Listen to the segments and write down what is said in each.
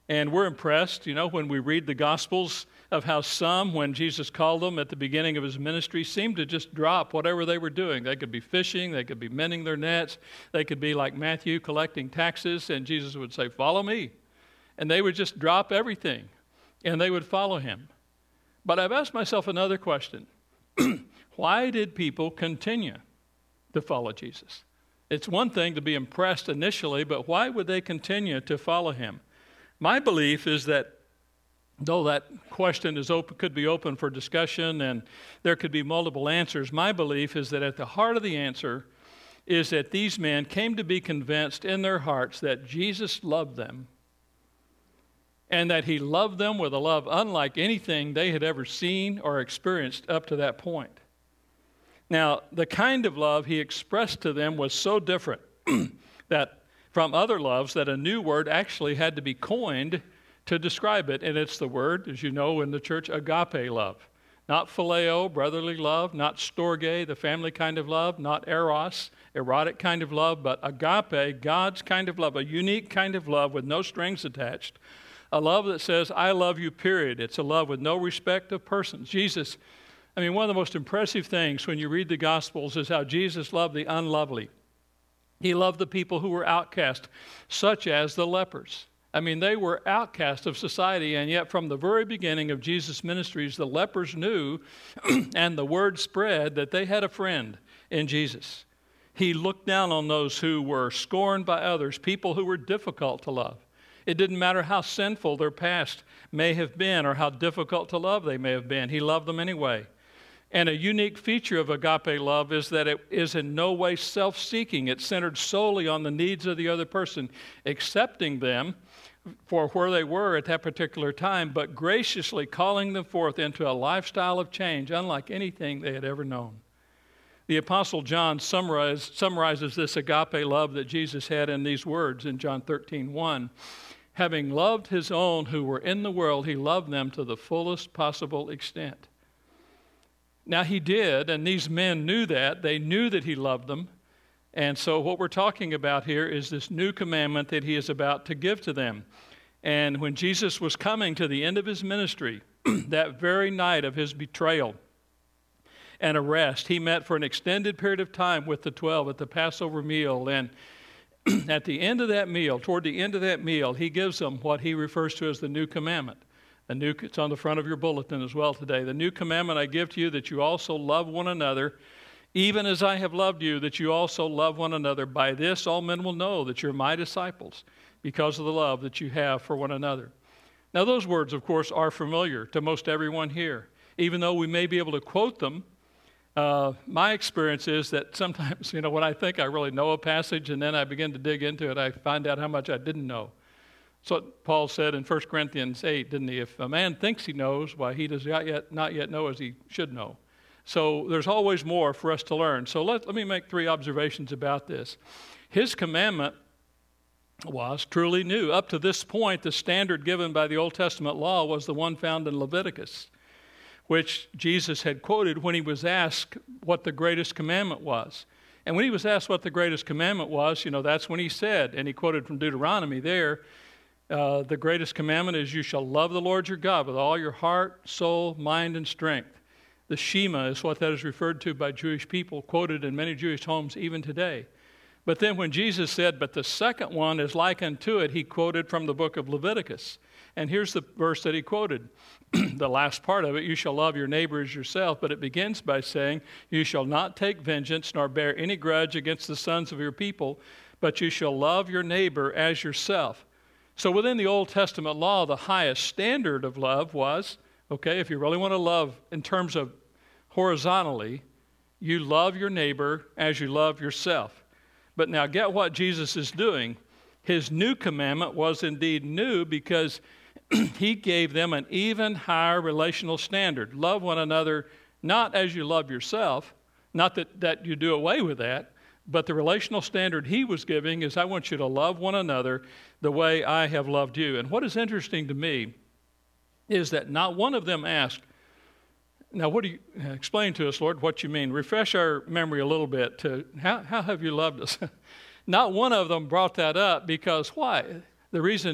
And we're impressed, when we read the Gospels of how some, when Jesus called them at the beginning of his ministry, seemed to just drop whatever they were doing. They could be fishing, they could be mending their nets, they could be like Matthew collecting taxes, and Jesus would say, "Follow me." And they would just drop everything, and they would follow him. But I've asked myself another question. Why did people continue to follow Jesus? It's one thing to be impressed initially, but why would they continue to follow him? My belief is that, though that question could be open for discussion and there could be multiple answers, my belief is that at the heart of the answer is that these men came to be convinced in their hearts that Jesus loved them and that he loved them with a love unlike anything they had ever seen or experienced up to that point. Now, the kind of love he expressed to them was so different that from other loves that a new word actually had to be coined to describe it, and it's the word, as you know in the church, agape love. Not phileo, brotherly love, not storge, the family kind of love, not eros, erotic kind of love, but agape, God's kind of love, a unique kind of love with no strings attached, a love that says, "I love you," period. It's a love with no respect of persons. Jesus, one of the most impressive things when you read the Gospels is how Jesus loved the unlovely. He loved the people who were outcast, such as the lepers. They were outcast of society, and yet from the very beginning of Jesus' ministries, the lepers knew, and the word spread, that they had a friend in Jesus. He looked down on those who were scorned by others, people who were difficult to love. It didn't matter how sinful their past may have been or how difficult to love they may have been. He loved them anyway. And a unique feature of agape love is that it is in no way self-seeking. It's centered solely on the needs of the other person, accepting them for where they were at that particular time, but graciously calling them forth into a lifestyle of change unlike anything they had ever known. The Apostle John summarizes this agape love that Jesus had in these words in John 13:1. Having loved his own who were in the world, he loved them to the fullest possible extent. Now he did, and these men knew that. They knew that he loved them. And so what we're talking about here is this new commandment that he is about to give to them. And when Jesus was coming to the end of his ministry, that very night of his betrayal and arrest, he met for an extended period of time with the 12 at the Passover meal. And at the end of that meal, toward the end of that meal, he gives them what he refers to as the new commandment. It's on the front of your bulletin as well today. The new commandment I give to you, that you also love one another, even as I have loved you, that you also love one another. By this all men will know that you're my disciples, because of the love that you have for one another. Now those words, of course, are familiar to most everyone here. Even though we may be able to quote them, my experience is that sometimes, when I think I really know a passage and then I begin to dig into it, I find out how much I didn't know. So what Paul said in 1 Corinthians 8, didn't he? If a man thinks he knows, why he does not yet know as he should know. So there's always more for us to learn. So let me make 3 observations about this. His commandment was truly new. Up to this point, the standard given by the Old Testament law was the one found in Leviticus, which Jesus had quoted when he was asked what the greatest commandment was. And when he was asked what the greatest commandment was, that's when he said, and he quoted from Deuteronomy there, the greatest commandment is, you shall love the Lord your God with all your heart, soul, mind, and strength. The Shema is what that is referred to by Jewish people, quoted in many Jewish homes even today. But then when Jesus said, but the second one is like unto it, he quoted from the book of Leviticus. And here's the verse that he quoted. The last part of it, you shall love your neighbor as yourself, but it begins by saying, you shall not take vengeance nor bear any grudge against the sons of your people, but you shall love your neighbor as yourself. So within the Old Testament law, the highest standard of love was, if you really want to love in terms of horizontally, you love your neighbor as you love yourself. But now get what Jesus is doing. His new commandment was indeed new because he gave them an even higher relational standard. Love one another not as you love yourself, not that you do away with that, but the relational standard he was giving is, I want you to love one another the way I have loved you. And what is interesting to me is that not one of them asked, now what do you, explain to us, Lord, what you mean. Refresh our memory a little bit to how have you loved us? Not one of them brought that up because why? The reason is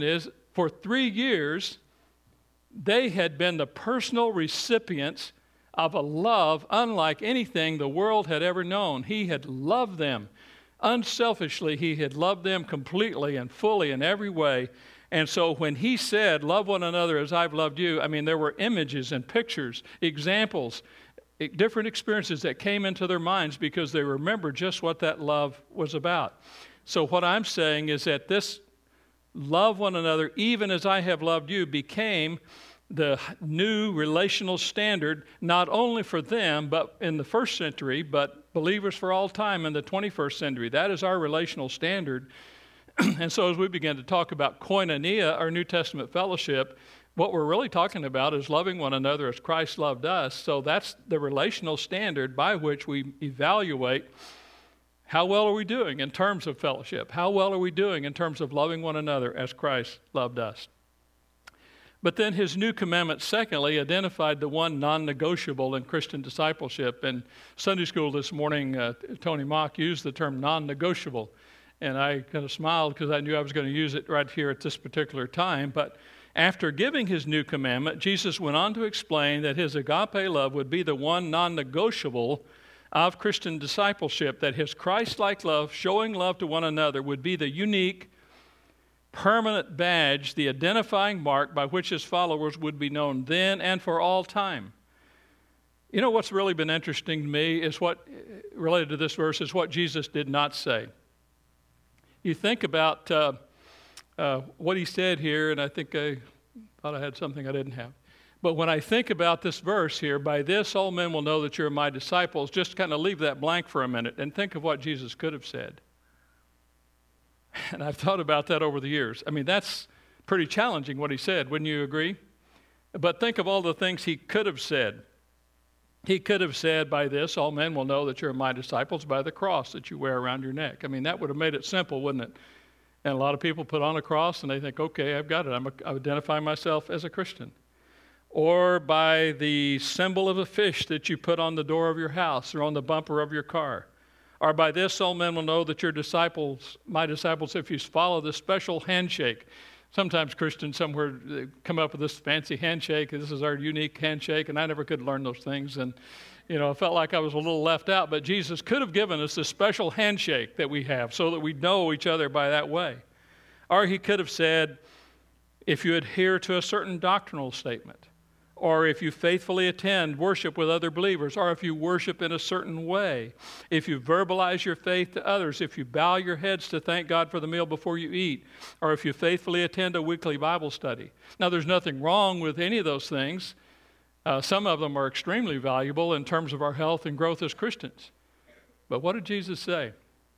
for 3 years, they had been the personal recipients of a love unlike anything the world had ever known. He had loved them unselfishly. He had loved them completely and fully in every way. And so when he said, love one another as I've loved you, I mean, there were images and pictures, examples, different experiences that came into their minds because they remembered just what that love was about. So what I'm saying is that this love one another even as I have loved you became the new relational standard, not only for them, but in the first century, but believers for all time in the 21st century. That is our relational standard. And so as we begin to talk about koinonia, our New Testament fellowship, what we're really talking about is loving one another as Christ loved us. So that's the relational standard by which we evaluate how well are we doing in terms of fellowship? How well are we doing in terms of loving one another as Christ loved us? But then his new commandment, secondly, identified the one non-negotiable in Christian discipleship. In Sunday school this morning, Tony Mock used the term non-negotiable. And I kind of smiled because I knew I was going to use it right here at this particular time. But after giving his new commandment, Jesus went on to explain that his agape love would be the one non-negotiable of Christian discipleship, that his Christ-like love, showing love to one another, would be the unique, permanent badge, the identifying mark by which his followers would be known then and for all time. You know what's really been interesting to me is what, related to this verse, is what Jesus did not say. You think about what he said here, and I think I thought I had something I didn't have. But when I think about this verse here, by this all men will know that you're my disciples, just kind of leave that blank for a minute and think of what Jesus could have said. And I've thought about that over the years. I mean, that's pretty challenging what he said, wouldn't you agree? But think of all the things he could have said. He could have said, by this all men will know that you're my disciples by the cross that you wear around your neck. I mean, that would have made it simple, wouldn't it? And a lot of people put on a cross and they think, okay, I've got it. I identify myself as a Christian. Or by the symbol of a fish that you put on the door of your house or on the bumper of your car. Or by this all men will know that you're disciples, my disciples, if you follow this special handshake. Sometimes Christians somewhere come up with this fancy handshake. This is our unique handshake, and I never could learn those things. And, I felt like I was a little left out. But Jesus could have given us this special handshake that we have so that we know each other by that way. Or he could have said, if you adhere to a certain doctrinal statement, or if you faithfully attend worship with other believers, or if you worship in a certain way, if you verbalize your faith to others, if you bow your heads to thank God for the meal before you eat, or if you faithfully attend a weekly Bible study. Now, there's nothing wrong with any of those things. Some of them are extremely valuable in terms of our health and growth as Christians. But what did Jesus say?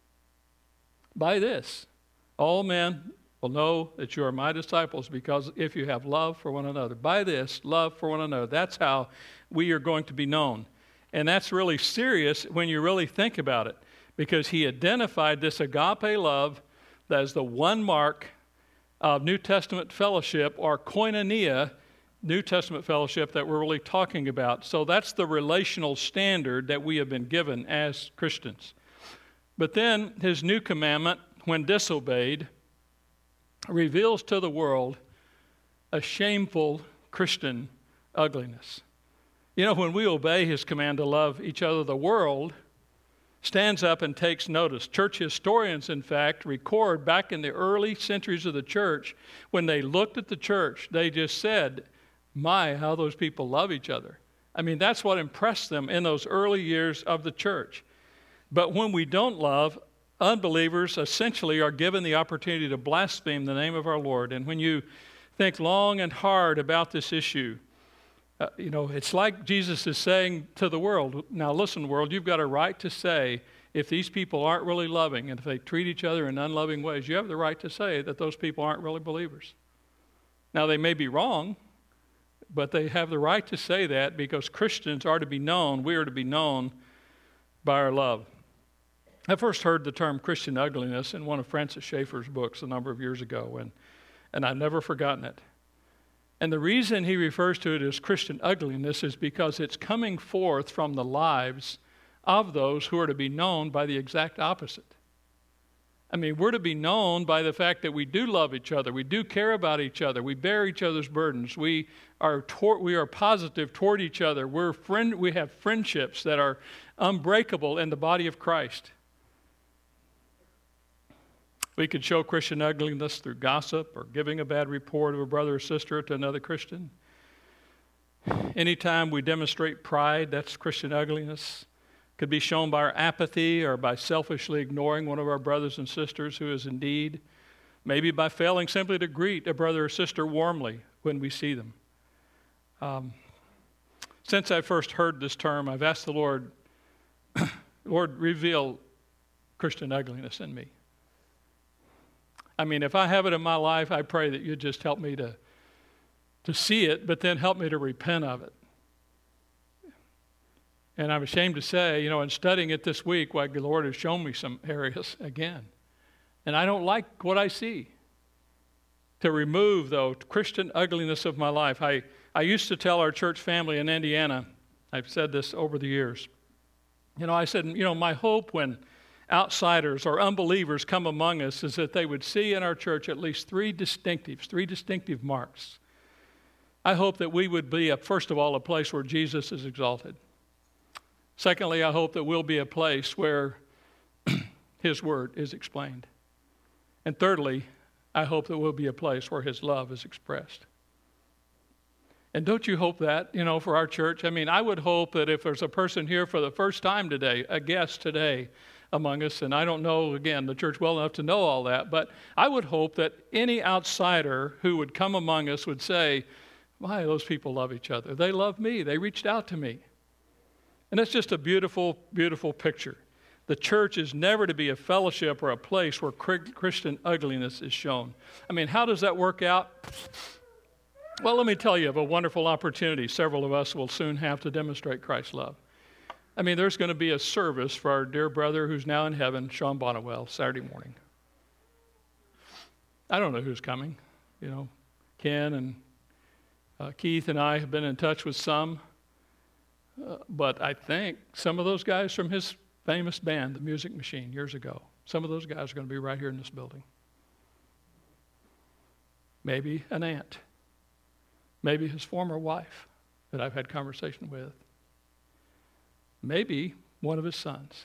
By this, all men will know that you are my disciples because if you have love for one another. By this, love for one another. That's how we are going to be known. And that's really serious when you really think about it, because he identified this agape love as the one mark of New Testament fellowship, or koinonia, New Testament fellowship, that we're really talking about. So that's the relational standard that we have been given as Christians. But then his new commandment, when disobeyed, reveals to the world a shameful Christian ugliness. When we obey his command to love each other, the world stands up and takes notice. Church historians, in fact, record back in the early centuries of the church, when they looked at the church, they just said, my, how those people love each other. I mean, that's what impressed them in those early years of the church. But when we don't love, unbelievers essentially are given the opportunity to blaspheme the name of our Lord. And when you think long and hard about this issue, it's like Jesus is saying to the world, now listen, world, you've got a right to say, if these people aren't really loving and if they treat each other in unloving ways, you have the right to say that those people aren't really believers. Now, they may be wrong, but they have the right to say that because Christians are to be known, we are to be known by our love. I first heard the term Christian ugliness in one of Francis Schaeffer's books a number of years ago, and I've never forgotten it. And the reason he refers to it as Christian ugliness is because it's coming forth from the lives of those who are to be known by the exact opposite. I mean, we're to be known by the fact that we do love each other. We do care about each other. We bear each other's burdens. We are positive toward each other. We have friendships that are unbreakable in the body of Christ. We could show Christian ugliness through gossip or giving a bad report of a brother or sister to another Christian. Anytime we demonstrate pride, that's Christian ugliness. Could be shown by our apathy or by selfishly ignoring one of our brothers and sisters who is in need. Maybe by failing simply to greet a brother or sister warmly when we see them. Since I first heard this term, I've asked the Lord, Lord, reveal Christian ugliness in me. I mean, if I have it in my life, I pray that you just help me to see it, but then help me to repent of it. And I'm ashamed to say, in studying it this week, the Lord has shown me some areas again. And I don't like what I see. To remove, though, Christian ugliness of my life. I used to tell our church family in Indiana, I've said this over the years, I said, my hope when outsiders or unbelievers come among us is that they would see in our church at least three distinctive marks. I hope that we would be, first of all, a place where Jesus is exalted. Secondly, I hope that we'll be a place where His Word is explained. And thirdly, I hope that we'll be a place where His love is expressed. And don't you hope that, for our church? I mean, I would hope that if there's a person here for the first time today, a guest today among us, and I don't know, again, the church well enough to know all that, but I would hope that any outsider who would come among us would say, "My, those people love each other. They love me. They reached out to me." And it's just a beautiful, beautiful picture. The church is never to be a fellowship or a place where Christian ugliness is shown. I mean, how does that work out? Well, let me tell you of a wonderful opportunity several of us will soon have to demonstrate Christ's love. I mean, there's going to be a service for our dear brother who's now in heaven, Sean Bonnewell, Saturday morning. I don't know who's coming. Ken and Keith and I have been in touch with some. But I think some of those guys from his famous band, The Music Machine, years ago, some of those guys are going to be right here in this building. Maybe an aunt. Maybe his former wife that I've had conversation with. Maybe one of his sons.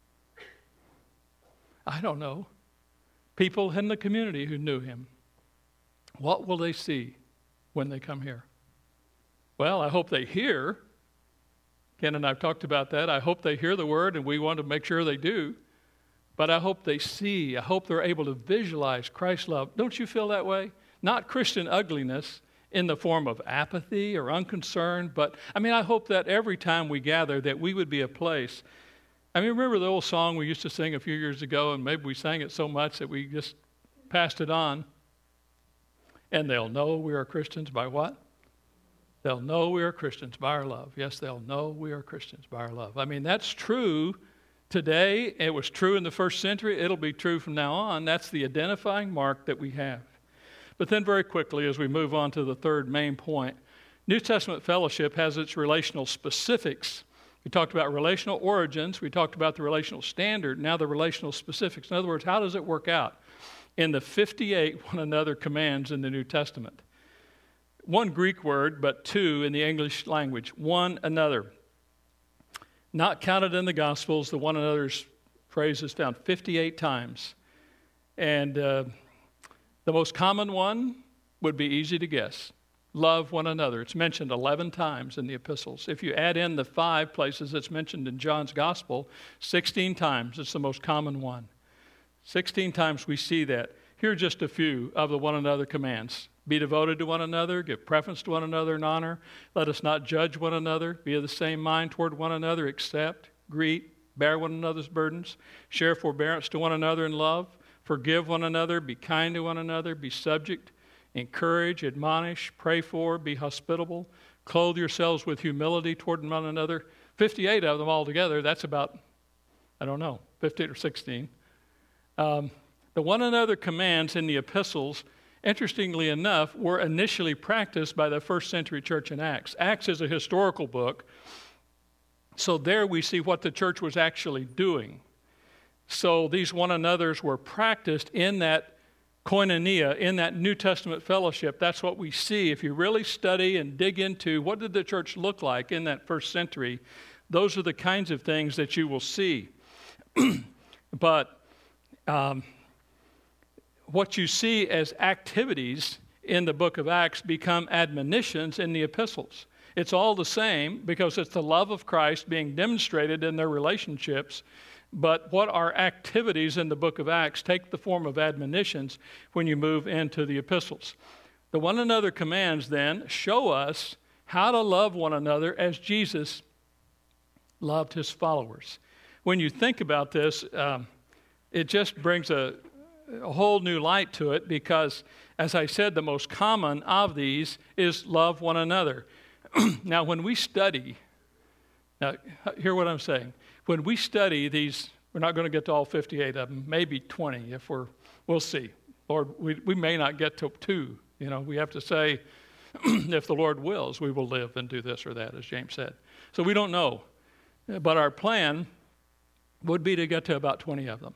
I don't know. People in the community who knew him. What will they see when they come here? Well, I hope they hear. Ken and I have talked about that. I hope they hear the word, and we want to make sure they do. But I hope they see. I hope they're able to visualize Christ's love. Don't you feel that way? Not Christian ugliness in the form of apathy or unconcern, but I hope that every time we gather that we would be a place. Remember the old song we used to sing a few years ago, and maybe we sang it so much that we just passed it on. And they'll know we are Christians by what? They'll know we are Christians by our love. Yes, they'll know we are Christians by our love. That's true today. It was true in the first century. It'll be true from now on. That's the identifying mark that we have. But then very quickly, as we move on to the third main point, New Testament fellowship has its relational specifics. We talked about relational origins. We talked about the relational standard. Now the relational specifics. In other words, how does it work out in the 58 one another commands in the New Testament? One Greek word, but two in the English language. One another. Not counted in the Gospels. The one another's phrase is found 58 times. And the most common one would be easy to guess. Love one another. It's mentioned 11 times in the epistles. If you add in the 5 places it's mentioned in John's Gospel, 16 times. It's the most common one. 16 times we see that. Here are just a few of the one another commands. Be devoted to one another, give preference to one another in honor. Let us not judge one another. Be of the same mind toward one another. Accept, greet, bear one another's burdens. Share forbearance to one another in love. Forgive one another. Be kind to one another. Be subject. Encourage, admonish, pray for, be hospitable. Clothe yourselves with humility toward one another. 58 of them altogether. That's about, 15 or 16. The one another commands in the epistles, interestingly enough, were initially practiced by the first century church in Acts. Acts is a historical book, so there we see what the church was actually doing. So these one another's were practiced in that koinonia, in that New Testament fellowship. That's what we see. If you really study and dig into what did the church look like in that first century, those are the kinds of things that you will see. But what you see as activities in the book of Acts become admonitions in the epistles. It's all the same because it's the love of Christ being demonstrated in their relationships. But what are activities in the book of Acts take the form of admonitions when you move into the epistles. The one another commands then show us how to love one another as Jesus loved his followers. When you think about this, it just brings a whole new light to it because, as I said, the most common of these is love one another. Now, when we study, now hear what I'm saying. When we study these, we're not going to get to all 58 of them, maybe 20 if we'll see. Lord, we may not get to 2. We have to say, if the Lord wills, we will live and do this or that, as James said. So we don't know. But our plan would be to get to about 20 of them.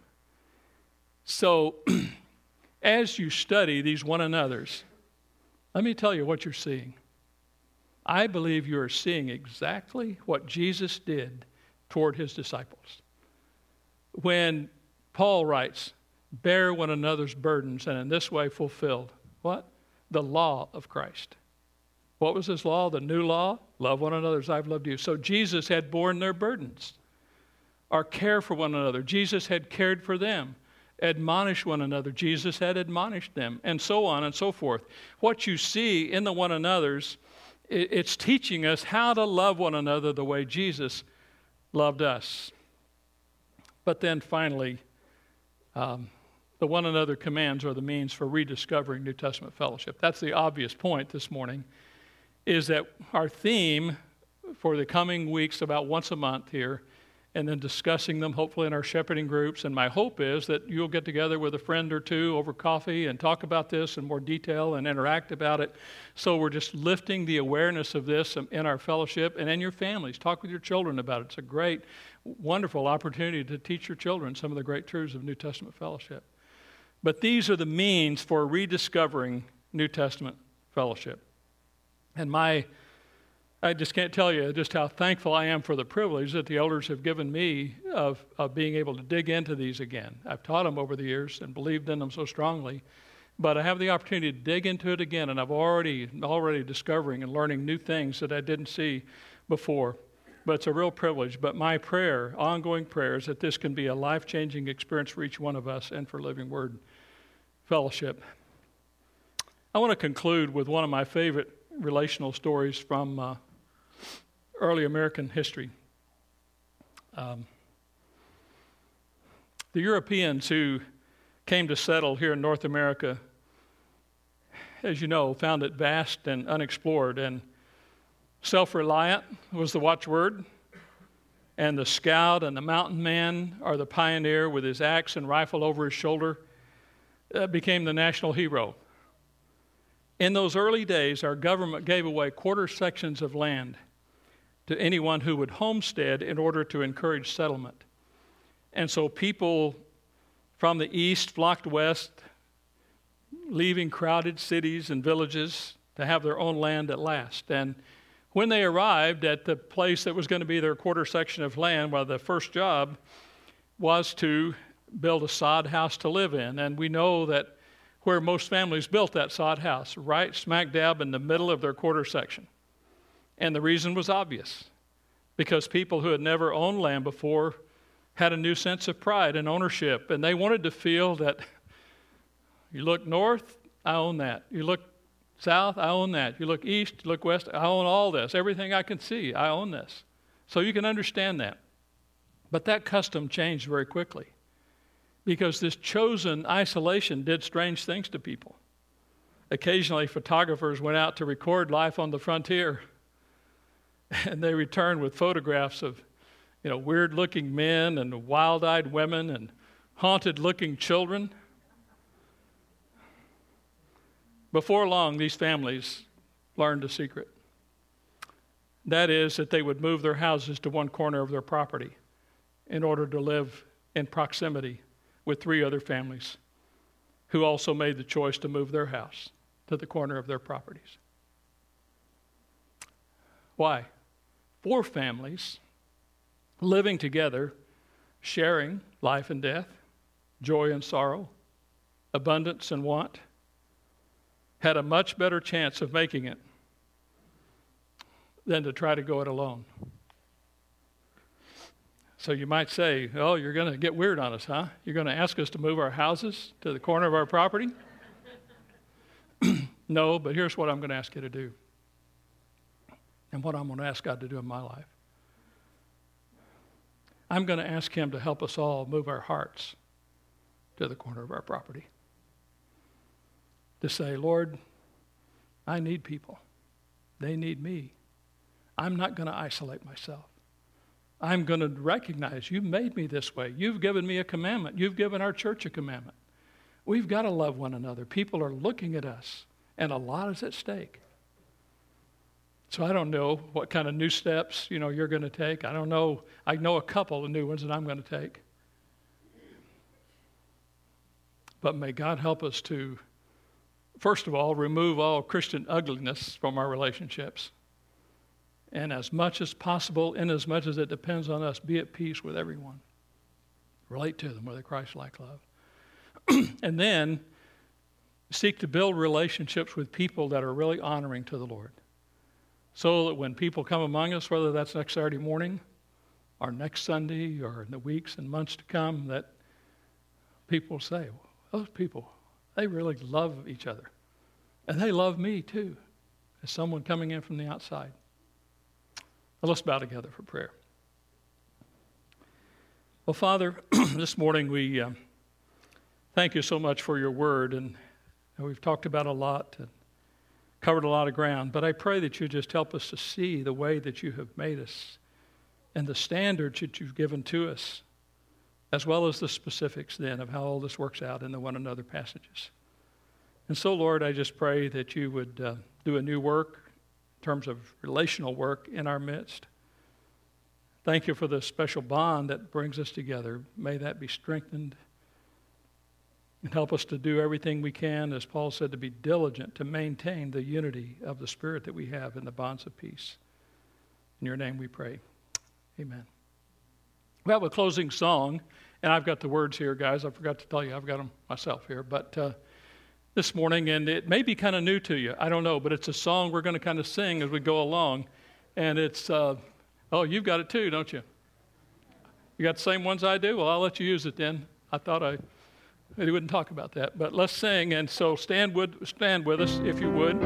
So as you study these one another's, let me tell you what you're seeing. I believe you are seeing exactly what Jesus did toward his disciples. When Paul writes, bear one another's burdens and in this way fulfilled, what? The law of Christ. What was his law? The new law? Love one another as I've loved you. So Jesus had borne their burdens. Or care for one another. Jesus had cared for them. Admonish one another. Jesus had admonished them. And so on and so forth. What you see in the one another's, it's teaching us how to love one another the way Jesus loved us. But then finally, the one another commands are the means for rediscovering New Testament fellowship. That's the obvious point this morning, is that our theme for the coming weeks, about once a month here, and then discussing them hopefully in our shepherding groups. And my hope is that you'll get together with a friend or two over coffee and talk about this in more detail and interact about it. So we're just lifting the awareness of this in our fellowship and in your families. Talk with your children about it. It's a great, wonderful opportunity to teach your children some of the great truths of New Testament fellowship. But these are the means for rediscovering New Testament fellowship. And I just can't tell you just how thankful I am for the privilege that the elders have given me of being able to dig into these again. I've taught them over the years and believed in them so strongly, but I have the opportunity to dig into it again, and I've already discovering and learning new things that I didn't see before. But it's a real privilege. But my prayer, ongoing prayer, is that this can be a life-changing experience for each one of us and for Living Word Fellowship. I want to conclude with one of my favorite relational stories from early American history. The Europeans who came to settle here in North America, as you know, found it vast and unexplored, and self-reliant was the watchword, and the scout and the mountain man, or the pioneer with his axe and rifle over his shoulder, became the national hero. In those early days, our government gave away quarter sections of land to anyone who would homestead in order to encourage settlement. And so people from the east flocked west, leaving crowded cities and villages to have their own land at last. And when they arrived at the place that was going to be their quarter section of land, well, the first job was to build a sod house to live in. And we know that where most families built that sod house, right smack dab in the middle of their quarter section. And the reason was obvious, because people who had never owned land before had a new sense of pride and ownership, and they wanted to feel that you look north, I own that. You look south, I own that. You look east, you look west, I own all this. Everything I can see, I own this. So you can understand that. But that custom changed very quickly, because this chosen isolation did strange things to people. Occasionally, photographers went out to record life on the frontier, and they returned with photographs of, weird-looking men and wild-eyed women and haunted-looking children. Before long, these families learned a secret. That is, that they would move their houses to one corner of their property in order to live in proximity with 3 other families who also made the choice to move their house to the corner of their properties. Why? 4 families living together, sharing life and death, joy and sorrow, abundance and want, had a much better chance of making it than to try to go it alone. So you might say, oh, you're going to get weird on us, huh? You're going to ask us to move our houses to the corner of our property? No, but here's what I'm going to ask you to do. And what I'm going to ask God to do in my life. I'm going to ask him to help us all move our hearts to the corner of our property. To say, Lord, I need people. They need me. I'm not going to isolate myself. I'm going to recognize you made me this way. You've given me a commandment. You've given our church a commandment. We've got to love one another. People are looking at us, and a lot is at stake. So I don't know what kind of new steps, you're going to take. I don't know. I know a couple of new ones that I'm going to take. But may God help us to, first of all, remove all Christian ugliness from our relationships. And as much as possible, in as much as it depends on us, be at peace with everyone. Relate to them with a Christ-like love. And then seek to build relationships with people that are really honoring to the Lord. So that when people come among us, whether that's next Saturday morning or next Sunday or in the weeks and months to come, that people say, those people, they really love each other. And they love me too, as someone coming in from the outside. Well, let's bow together for prayer. Well, Father, this morning we thank you so much for your word, and we've talked about a lot and covered a lot of ground, but I pray that you just help us to see the way that you have made us and the standards that you've given to us, as well as the specifics then of how all this works out in the one another passages. And so, Lord, I just pray that you would do a new work in terms of relational work in our midst. Thank you for the special bond that brings us together. May that be strengthened. And help us to do everything we can, as Paul said, to be diligent to maintain the unity of the Spirit that we have in the bonds of peace. In your name we pray. Amen. We have a closing song, and I've got the words here, guys. I forgot to tell you, I've got them myself here. But this morning, and it may be kind of new to you, I don't know, but it's a song we're going to kind of sing as we go along. And it's, oh, you've got it too, don't you? You got the same ones I do? Well, I'll let you use it then. I thought I wouldn't talk about that. But let's sing, and so stand with us, if you would.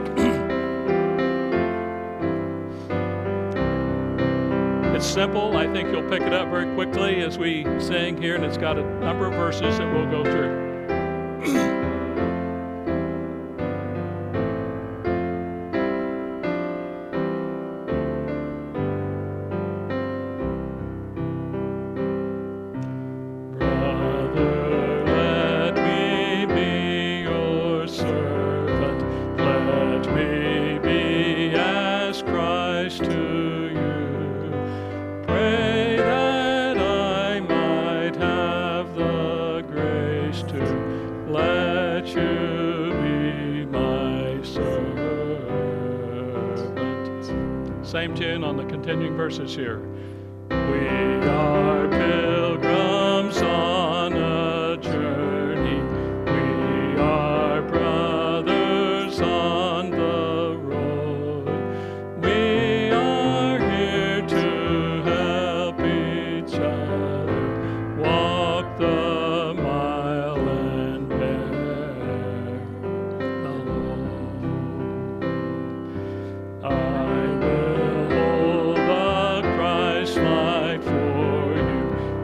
It's simple. I think you'll pick it up very quickly as we sing here, and it's got a number of verses that we'll go through. Same tune on the continuing verses here. We are pilgrims on a journey. We are brothers on the road. We are here to help each other walk the mile and bear alone. I will hold the Christ-like for you.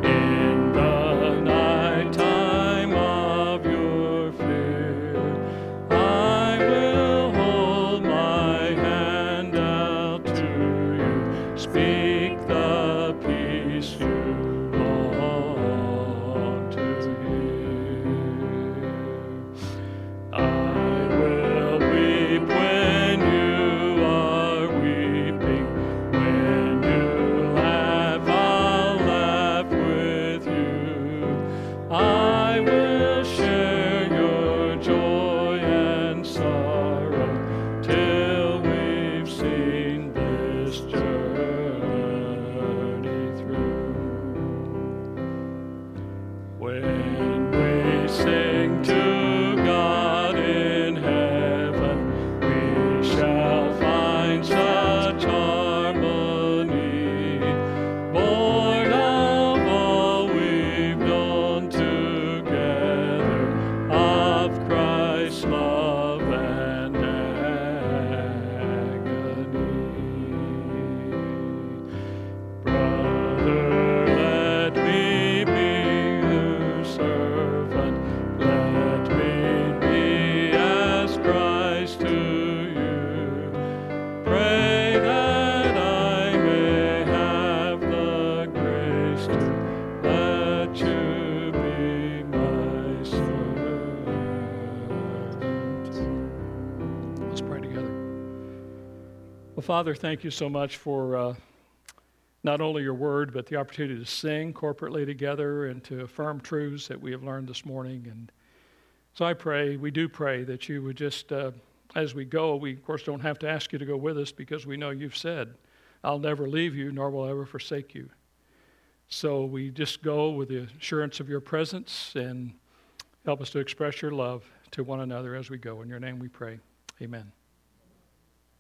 Well, Father, thank you so much for not only your word, but the opportunity to sing corporately together and to affirm truths that we have learned this morning. And so I pray, we do pray that you would just, as we go, we of course don't have to ask you to go with us because we know you've said, I'll never leave you, nor will I ever forsake you. So we just go with the assurance of your presence and help us to express your love to one another as we go. In your name we pray. Amen.